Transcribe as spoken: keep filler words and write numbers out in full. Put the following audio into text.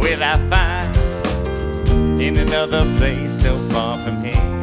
will I find in another place so far from here?